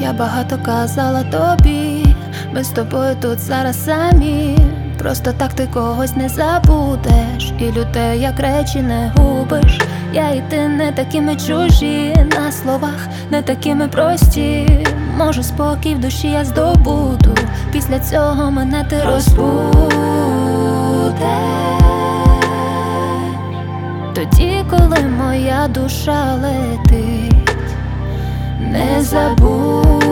Я багато казала тобі, ми з тобою тут зараз самі. Просто так ти когось не забудеш, і людей як речі не губиш. Я і ти не такими чужі, на словах не такими прості. Може, спокій в душі я здобуду, після цього мене ти розбудеш. Тоді, коли моя душа летить, не забудеш.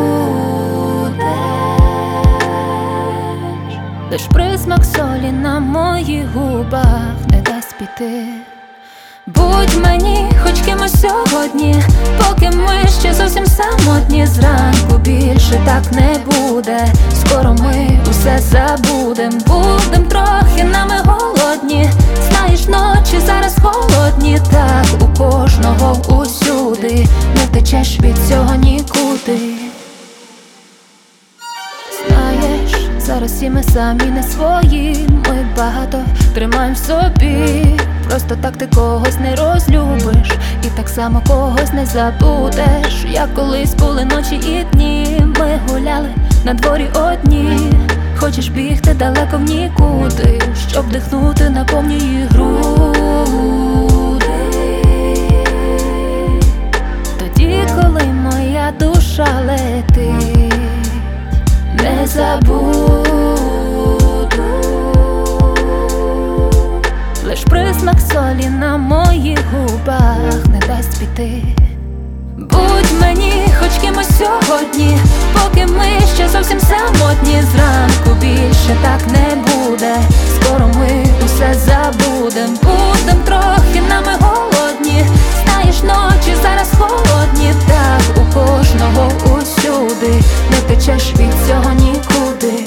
Лиш присмак солі на моїх губах не дасть піти. Будь мені хоч кимось сьогодні, поки ми ще зовсім самотні. Зранку більше так не буде, скоро ми усе забудем. Будем трохи нами голодні, знаєш, ночі зараз холодні. Так у кожного усюди, не втечеш від цього нікуди. Знаєш, зараз всі ми самі не свої. Ми багато тримаємо в собі. Просто так ти когось не розлюбиш, і так само когось не забудеш. Як колись були ночі і дні, ми гуляли на дворі одні. Хочеш бігти далеко в нікуди, щоб дихнути на повні груди. Тоді, коли моя душа летить, не забуду. Лиш присмак солі на моїх губах не дасть піти. Будь мені хоч кимось сьогодні, поки ми ще зовсім самотні. Зранку більше так не буде, скоро ми усе забудем. Будем трохи нами голодні, знаєш, ночі зараз холодні. Так у кожного усюди, не втечеш від цього нікуди.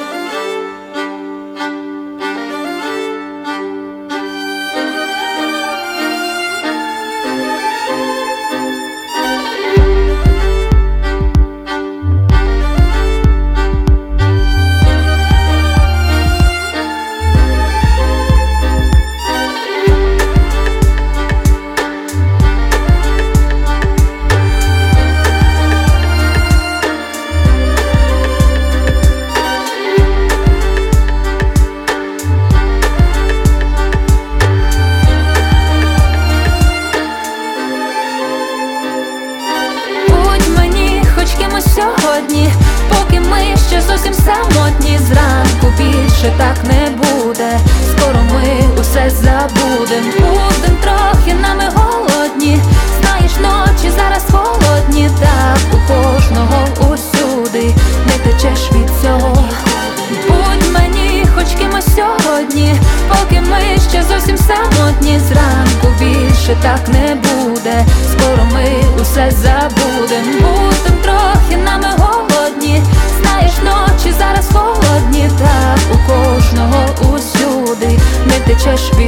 Сьогодні, поки ми ще зовсім самотні. Зранку більше так не буде, скоро ми усе забудем. Будем трохи нами голодні, знаєш, ночі зараз холодні. Так у кожного усюди, не втечеш від цього. Будь мені хоч кимось сьогодні, поки ми ще зовсім самотні. Зранку більше так не буде, скоро ми усе забудем. Будем трохи нами голодні, знаєш, ночі зараз холодні. Так у кожного усюди, не втечеш від